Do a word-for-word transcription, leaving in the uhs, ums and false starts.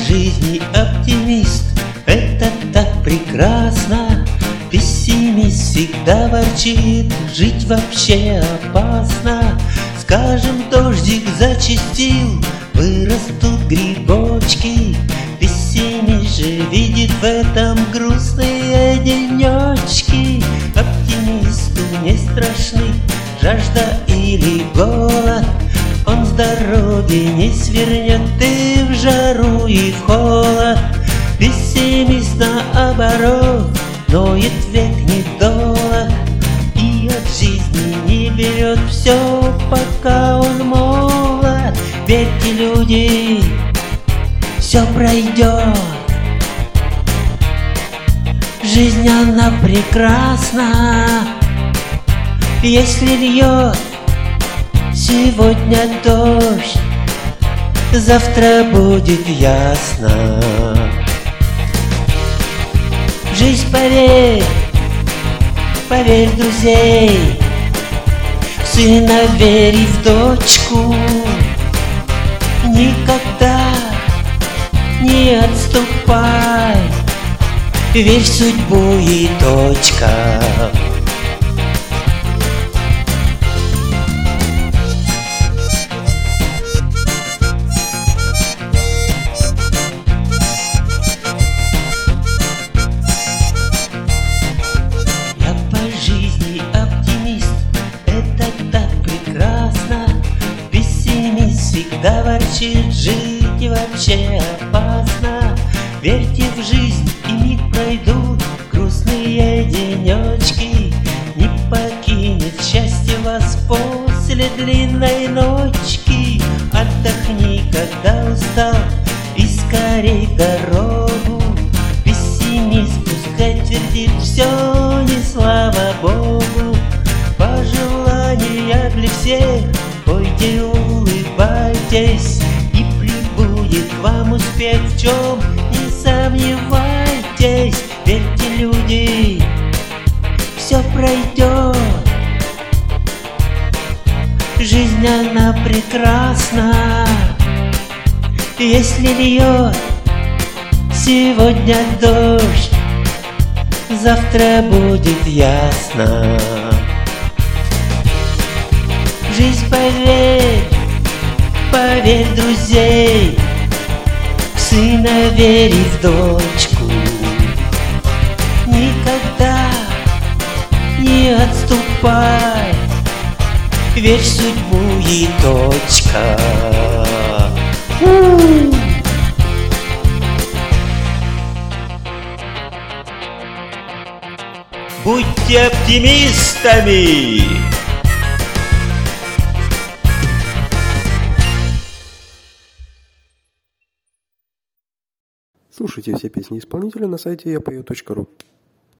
жизни оптимист, это так прекрасно. Пессимист всегда ворчит, жить вообще опасно. Скажем, дождик зачастил, вырастут грибочки. Пессимист же видит в этом грустные денечки. Оптимисту не страшны жажда или голод, он с дороги не свернет и в жару, и в холод. Пессимист наоборот ноет век недолог и от жизни не берет все, пока он молод. Верьте, люди, все пройдет. Жизнь она прекрасна, если льет сегодня дождь, завтра будет ясно. Жизнь, поверь, поверь, друзей, в сына верь и в дочку. Никогда не отступай, верь в судьбу и точка. Всегда ворчит, жить и вообще опасно. Верьте в жизнь, и миг пройдут грустные денечки. Не покинет счастье вас после длинной ночки. Отдохни, когда устал, и скорей в дорогу. Пессимист пускай твердит, все не слава Богу. Пожелания для всех, пойте, улыбайтесь, и прибудет к вам успех, в чем не сомневайтесь. Верьте, люди, все пройдет. Жизнь она прекрасна, если льет сегодня дождь, завтра будет ясно. Жизнь, поверь, поверь, друзей, в сына верь и в дочку. Никогда не отступай, верь в судьбу и точка. У-у-у. Будьте оптимистами! Слушайте все песни исполнителя на сайте я пою точка ру.